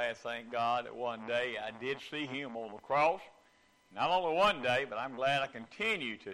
glad, thank God, that one day I did see him on the cross. Not only one day, but I'm glad I continue to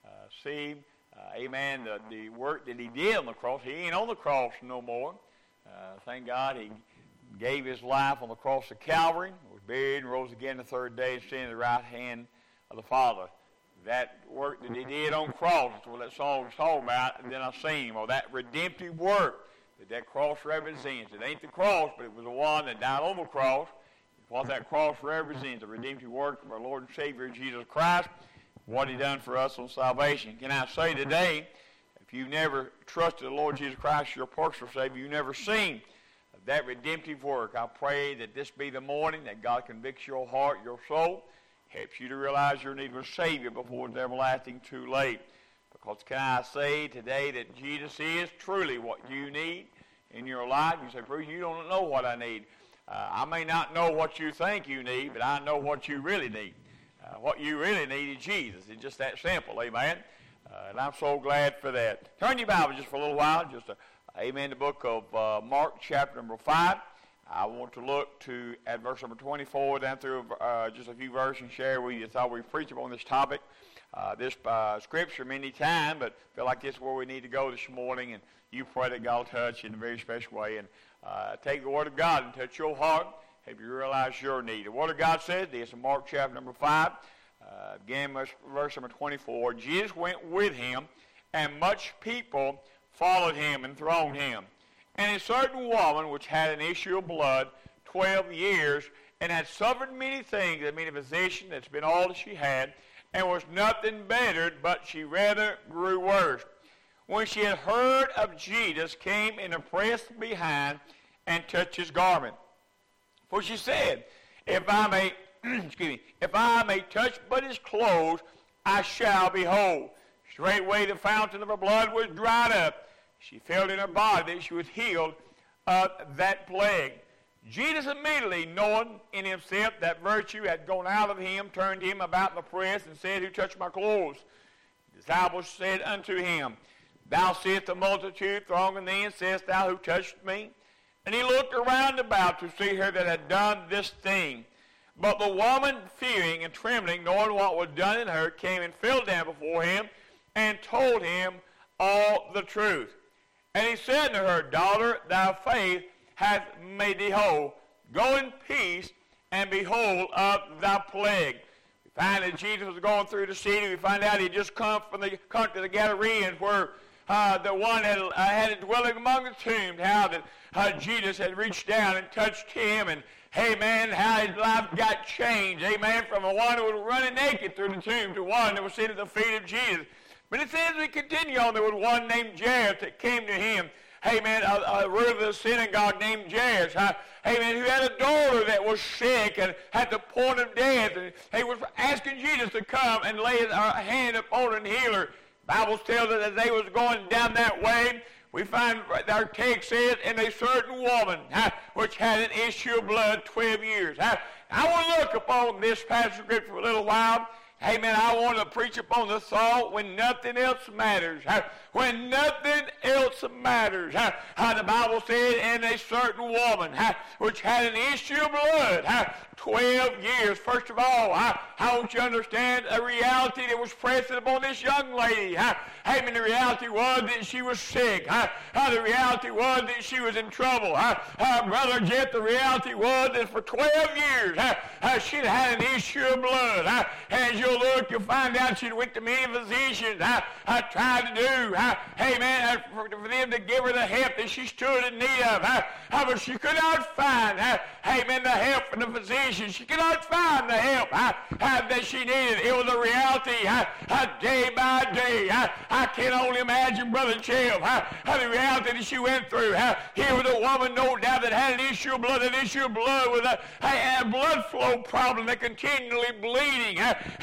see, amen, the work that he did on the cross. He ain't on the cross no more. Thank God he gave his life on the cross of Calvary, was buried and rose again the third day and sitting at the right hand of the Father. That work that he did on the cross is what that song was talking about, and then I seen him, or that redemptive work that cross represents. It ain't the cross, but it was the one that died on the cross. What that cross represents, the redemptive work of our Lord and Savior Jesus Christ, what he done for us on salvation. Can I say today, if you've never trusted the Lord Jesus Christ, your personal Savior, you've never seen that redemptive work, I pray that this be the morning that God convicts your heart, your soul, helps you to realize your need of a Savior before it's everlasting too late. Because can I say today that Jesus is truly what you need in your life? You say, Bruce, you don't know what I need. I may not know what you think you need, but I know what you really need. What you really need is Jesus. It's just that simple, amen? And I'm so glad for that. Turn your Bible just for a little while, amen, the book of Mark, chapter number 5. I want to look at verse number 24, down through just a few verses and share with you. I thought we'd preach upon this topic, this scripture many times, but I feel like this is where we need to go this morning, and you pray that God will touch you in a very special way. And take the Word of God and touch your heart, help you realize your need. The Word of God says this in Mark chapter number 5, again, verse number 24. Jesus went with him, and much people followed him and thronged him. And a certain woman which had an issue of blood 12 years, and had suffered many things, I mean a physician, that's been all that she had, and was nothing bettered, but she rather grew worse. When she had heard of Jesus, came and pressed behind and touched his garment. For she said, if I may touch but his clothes, I shall be whole. Straightway the fountain of her blood was dried up. She felt in her body that she was healed of that plague. Jesus immediately, knowing in himself that virtue had gone out of him, turned him about in the press and said, Who touched my clothes? The disciples said unto him, Thou seest the multitude thronging thee, and sayest thou, Who touched me? And he looked around about to see her that had done this thing. But the woman, fearing and trembling, knowing what was done in her, came and fell down before him and told him all the truth. And he said to her, Daughter, thy faith hath made thee whole. Go in peace and be whole of thy plague. We find that Jesus was going through the city. We find out he just come from the country of the Gadarenes, where the one had a dwelling among the tombs, how that Jesus had reached down and touched him, and amen, how his life got changed, amen, from a one who was running naked through the tomb to one that was sitting at the feet of Jesus. But it says we continue on, there was one named Jairus that came to him, amen, a ruler of the synagogue named Jairus, amen, who had a daughter that was sick and at the point of death, and he was asking Jesus to come and lay his hand upon her and heal her. The Bible tells us as they was going down that way, we find our text says, and a certain woman, which had an issue of blood 12 years. I want to look upon this passage of Scripture for a little while. Amen. I want to preach upon the thought when nothing else matters. When nothing else matters. The Bible said, and a certain woman, which had an issue of blood, 12 years. First of all, I want you to understand a reality that was pressing upon this young lady. Amen. The reality was that she was sick. The reality was that she was in trouble. Brother Jeff, the reality was that for 12 years she'd had an issue of blood. As you'll look, you'll find out she went to many physicians. Tried to do, amen, for them to give her the help that she stood in need of. But she could not find, amen, the help from the physician. She could not find the help that she needed. It was a reality day by day. I can only imagine, Brother Jeff, the reality that she went through. Here was a woman, no doubt, that had an issue of blood with a blood flow problem that continually bleeding.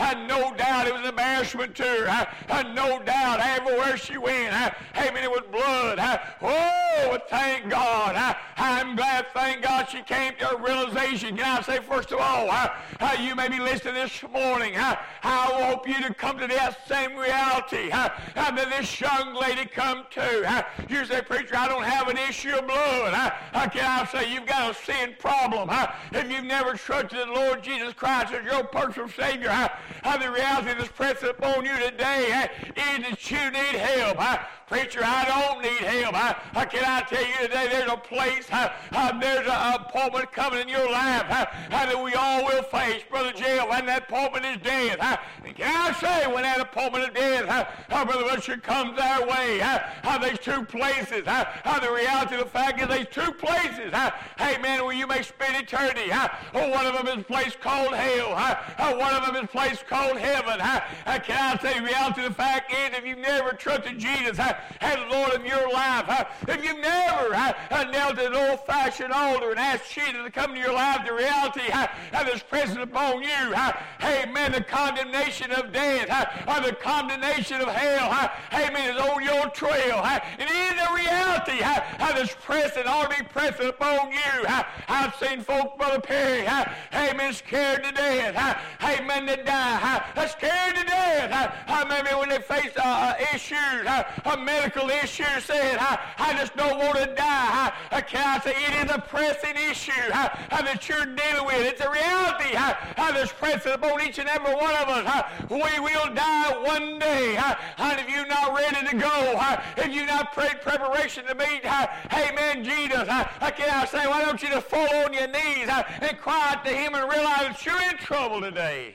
No doubt it was an embarrassment to her. No doubt everywhere she went, amen, it was blood. Oh, thank God. I'm glad, thank God, she came to a realization. Can I say, first of all, you may be listening this morning. I hope you to come to that same reality that this young lady come to. You say, preacher, I don't have an issue of blood. Can I say, you've got a sin problem. If you've never trusted the Lord Jesus Christ as your personal Savior, the reality that's pressing upon you today is that you need help. Preacher, I don't need help. Can I tell you today, there's a place, there's an appointment coming in your life that we all will face, Brother Jill, and that appointment is death. And can I say, when that appointment of death, Brother Richard, comes our way, there's two places. The reality of the fact is there's two places, amen, where you may spend eternity. One of them is a place called hell. One of them is a place called heaven. Can I say, the reality of the fact is, if you've never trusted Jesus as Lord of your life, if you've never knelt at an old-fashioned altar and asked Jesus to come to your life, the reality that is present upon you, amen, the condemnation of death, the condemnation of hell, amen, is on your trail. It is a reality that is present, already present upon you. I've seen folks, Brother Perry, amen, scared to death, amen, to die, scared to death, maybe when they face issues, medical issues, saying, I just don't want to die. Can I say, it is a pressing issue that you're dealing with. It's a reality that's pressing upon each and every one of us. We will die one day. And if you're not ready to go, if you're not prayed preparation to meet, amen, Jesus, can I say, why don't you just fall on your knees and cry out to him and realize that you're in trouble today?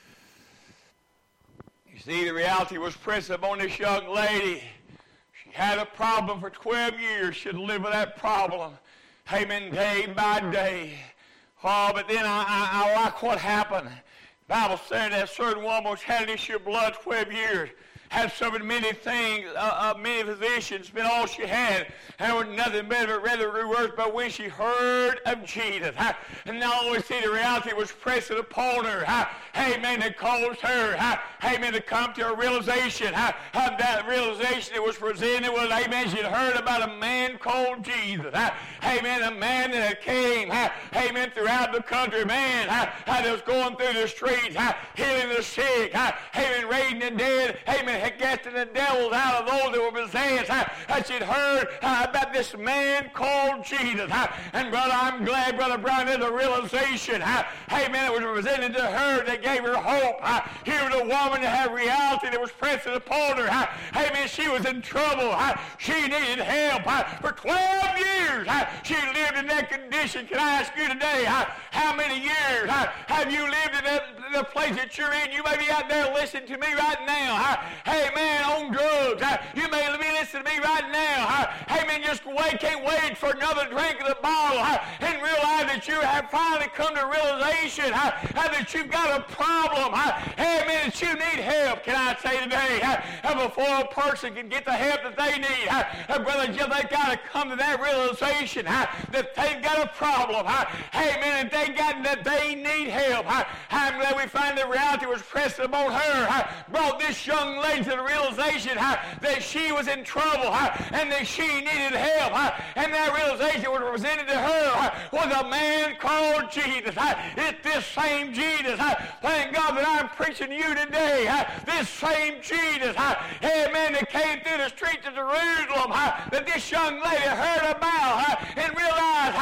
You see, the reality was pressing upon this young lady. She had a problem for 12 years. She'd lived with that problem, amen, day by day. Oh, but then I like what happened. The Bible said that certain woman which had an issue of blood 12 years, had suffered many things, many physicians, been all she had, and there was nothing better, but rather grew worse. But when she heard of Jesus, and not only see the reality was pressing upon her, amen, it caused her, amen, to come to a realization, that realization that was presented was, amen, she'd heard about a man called Jesus, amen, a man that came, amen, throughout the country, man, that was going through the streets, healing the sick, amen, raising the dead, amen, casting the devils out of those that were possessed. She'd heard about this man called Jesus. And brother, I'm glad, Brother Brown, there's a realization, amen, it was presented to her that gave her hope. Here was a woman that had reality that was pressing upon her. Amen, she was in trouble. She needed help. For 12 years, she lived in that condition. Can I ask you today, how many years have you lived in the place that you're in? You may be out there listening to me right now. Amen, on drugs. You may be listening to me right now. Amen, just can't wait for another drink of the bottle and realize that you have finally come to realization that you've got a problem. Amen, that you need help. Can I say today, before a person can get the help that they need, brother, they've got to come to that realization that they've got a problem. Amen, and that they need help. I'm glad we find the reality was pressing upon her, brought this young lady to the realization that she was in trouble and that she needed help. And that realization was presented to her was a man called Jesus. It's this same Jesus. Thank God that I'm preaching to you today. This same Jesus, amen, that came through the streets of Jerusalem, that this young lady heard about and realized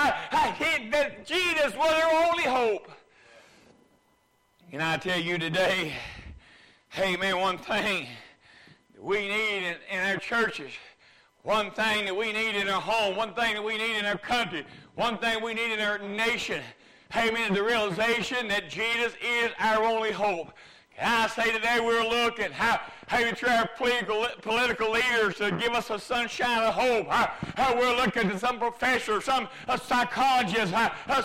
that Jesus was her only hope. Can I tell you today, amen, one thing that we need in our churches, one thing that we need in our home, one thing that we need in our country, one thing we need in our nation, amen, is the realization that Jesus is our only hope. Can I say today we're looking to our political leaders to give us a sunshine of hope. We're looking to some professor, some psychologist,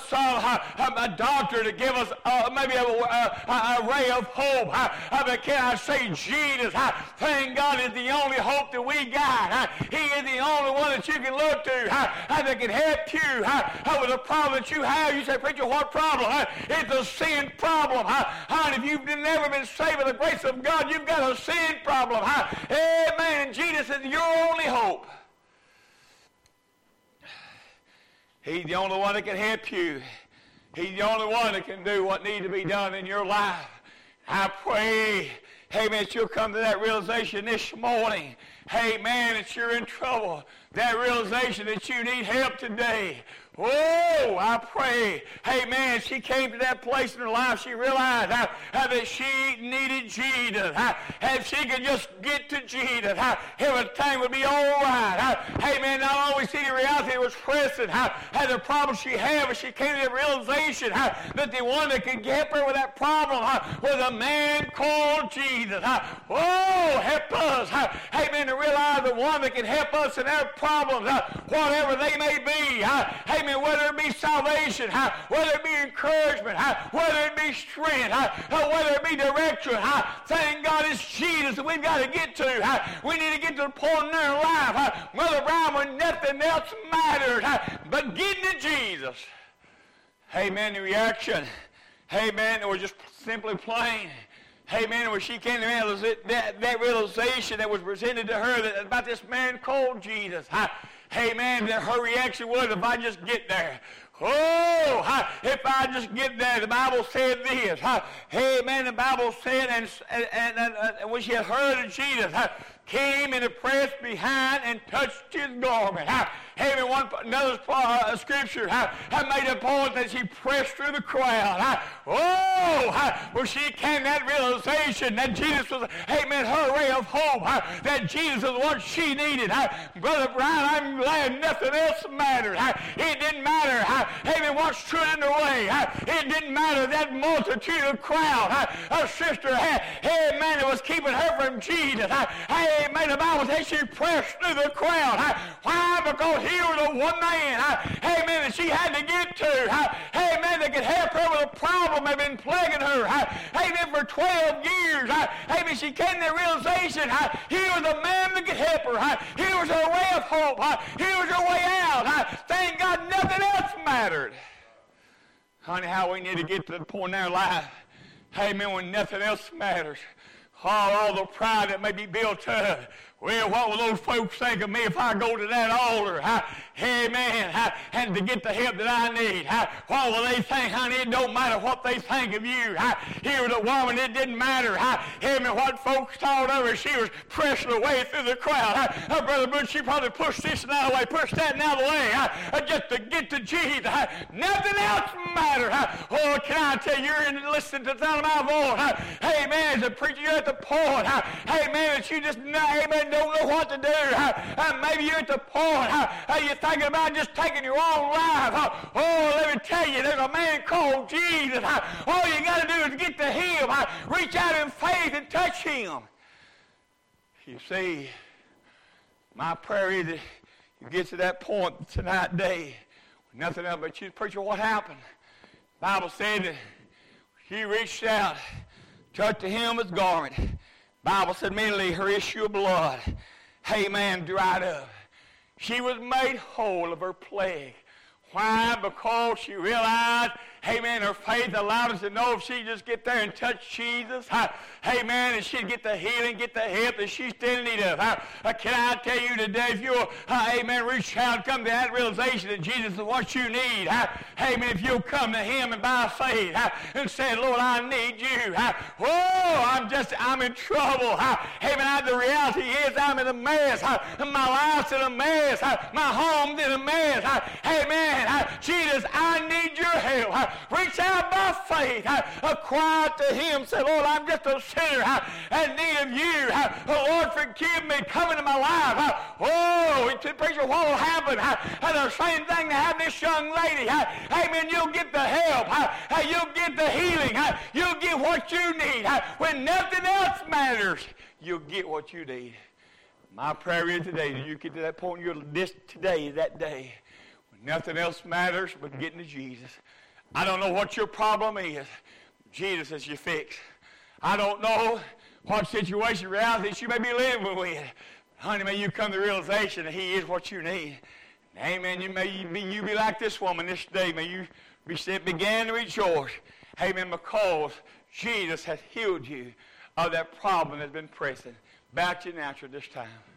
a doctor to give us maybe a ray of hope. But can I say Jesus, thank God, is the only hope that we got. He is the only one that you can look to that can help you with a problem that you have. You say, preacher, what problem? It's a sin problem. And if you've never been saved by the grace of God, you've got a sin problem. Amen. Jesus is your only hope. He's the only one that can help you. He's the only one that can do what needs to be done in your life. I pray, amen, that you'll come to that realization this morning. Hey, man, that you're in trouble. That realization that you need help today. Oh, I pray. Hey, man, she came to that place in her life. She realized that she needed Jesus. If she could just get to Jesus, everything would be all right. Hey, man, not always see the reality that was present. The problem she had, but she came to the realization that the one that could help her with that problem was a man called Jesus. Oh, help us. Hey, man, to realize the one that can help us in our problems, whatever they may be. Hey, man, whether it be salvation, whether it be encouragement, whether it be strength, whether it be direction. Thank God it's Jesus that we've got to get to. We need to get to the point in our life, Brother Brown, when nothing else matters but getting to Jesus. Amen. The reaction, amen, it was just simply plain. Amen. When she came to that realization that was presented to her that about this man called Jesus. Amen. That her reaction was, if I just get there. Oh, if I just get there. The Bible said this. Amen. The Bible said, and when she had heard of Jesus, came and pressed behind and touched his garment. Amen. Another scripture made a point that she pressed through the crowd. Well, she came to that realization that Jesus was, amen, her ray of hope, that Jesus was what she needed. Brother Brian, I'm glad nothing else mattered. It didn't matter, amen, what stood in the way. It didn't matter that multitude of crowd. Her sister had, amen, it was keeping her from Jesus. Amen, the Bible says she pressed through the crowd. Why? Because he was the one man, amen, that she had to get to, amen, that could help her with a problem that had been plaguing her, amen, for 12 years, amen, she came to the realization, he was the man that could help her, he was her way of hope, he was her way out, thank God nothing else mattered. Honey, how we need to get to the point in our life, amen, when nothing else matters. All the pride that may be built up. Well, what will those folks think of me if I go to that altar? Amen. And to get the help that I need. What will they think, honey? It don't matter what they think of you. Here was a woman, it didn't matter. Amen. What folks thought of her, she was pressing her way through the crowd. Brother Butch, she probably pushed this and out of the way, pushed that and out of the way, just to get to Jesus. Nothing else mattered. Oh, can I tell you, you're listening to the sound of my voice. Amen. As a preacher, you're at the point. Amen. That you just, amen, don't know what to do. Maybe you're at the point you're thinking about just taking your own life. Oh, let me tell you, there's a man called Jesus. All you got to do is get to him. Reach out in faith and touch him. You see, my prayer is that you get to that point tonight, day, with nothing else but you. Preacher, what happened? The Bible said that she reached out, touched to him his garment. Bible said immediately her issue of blood, amen, dried up. She was made whole of her plague. Why? Because she realized, amen, her faith allowed us to know if she just get there and touch Jesus, amen, and she'd get the healing, get the help that she's still in need of. Can I tell you today, if you'll, amen, reach out, come to that realization that Jesus is what you need, amen, if you'll come to him and by faith and say, Lord, I need you. I'm in trouble. Amen, the reality is I'm in a mess. My life's in a mess. My home's in a mess. Amen. Jesus, I need your help. Reach out by faith. Cry out to him. Say, Lord, I'm just a sinner in need of you. Lord, forgive me. Come into my life. Preacher, what will happen? The same thing that happened to this young lady. Amen. You'll get the help. You'll get the healing. You'll get what you need. When nothing else matters, you'll get what you need. My prayer is today that you get to that point. This today is that day. Nothing else matters but getting to Jesus. I don't know what your problem is. Jesus is your fix. I don't know what situation, reality you may be living with. Honey, may you come to the realization that he is what you need. Amen. You be like this woman this day. May you begin to rejoice. Amen. Because Jesus has healed you of that problem that's been pressing. Bow to your natural this time.